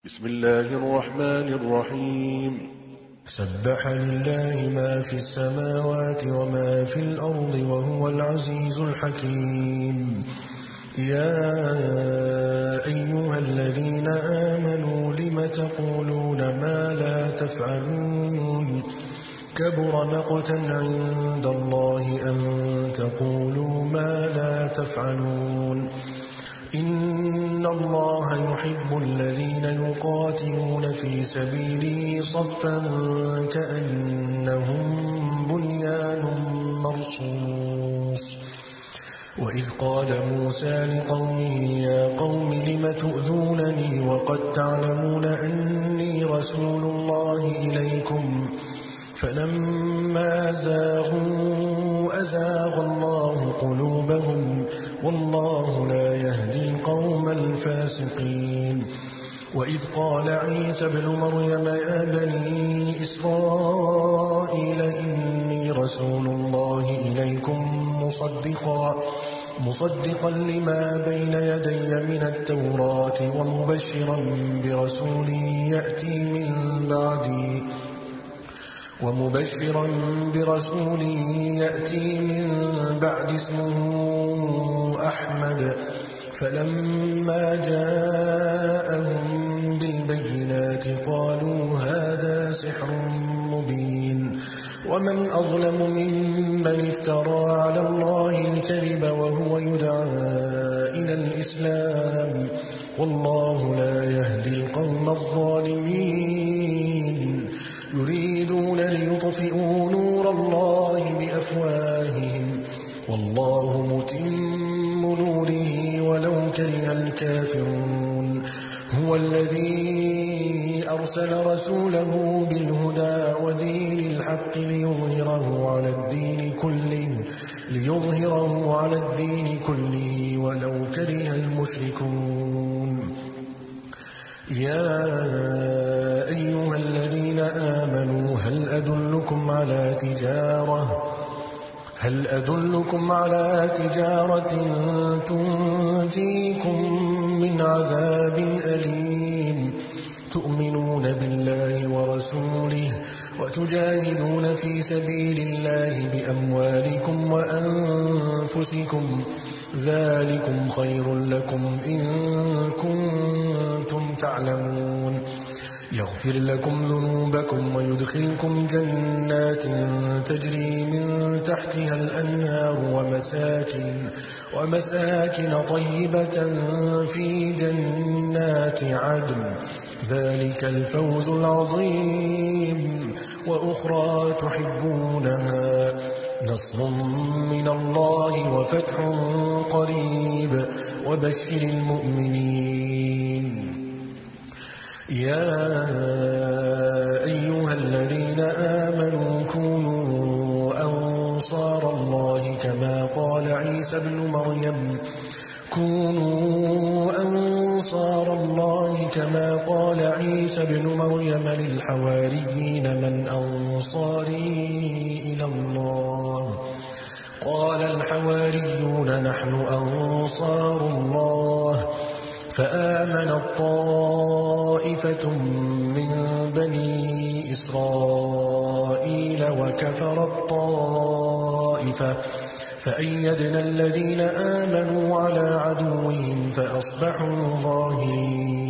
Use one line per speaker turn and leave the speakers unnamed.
بسم الله الرحمن الرحيم.
سبح لله ما في السماوات وما في الأرض وهو العزيز الحكيم. يا أيها الذين آمنوا لم تقولون ما لا تفعلون كبر مقتا عند الله أن تقولوا ما لا تفعلون. إن الله يحب الذين يقاتلون في سبيله صفا كأنهم بنيان مرصوص. وإذ قال موسى لقومه يا قوم لم تؤذونني وقد تعلمون أني رسول الله إليكم فلما زاغوا أزاغ الله قلوبهم والله لا يهدي القوم الفاسقين. وإذ قال عيسى ابن مريم يا بني إسرائيل إني رسول الله إليكم مصدقا لما بين يدي من التوراة ومبشرا برسول يأتي من بعد اسمه أحمد. فلما جاءهم بالبينات قالوا هذا سحر مبين. ومن أظلم ممن افترى على الله الكذب وهو يدعى إلى الإسلام والله لا يهدي القوم الظالمين. يريدون ليطفئوا نور الله بأفواههم والله متم نوره ولو كره الكافرون. هو الذي أرسل رسوله بالهدى ودين الحق ليظهره على الدين كله ولو كره المشركون. يا أيها الذين آمنوا هل أدلكم على تجارة تنجيكم من عذاب أليم تؤمنون بالله ورسوله وتجاهدون في سبيل الله بأموالكم وأنفسكم ذلكم خير لكم إن كنتم تعلمون. يغفر لكم ذنوبكم ويدخلكم جنات تجري من تحتها الأنهار ومساكن طيبة في جنات عدن ذلك الفوز العظيم. وأخرى تحبونها نصر من الله وفتح قريب وبشر المؤمنين. يا أيها الذين آمنوا كونوا أنصار الله كما قال عيسى بن مريم للحواريين من أنصاري إلى الله قال الحواريون نحن أنصار الله. فآمنت طائفة من بني إسرائيل وكفرت طائفة فأيدنا الذين آمنوا على عدوهم فأصبحوا ظاهرين.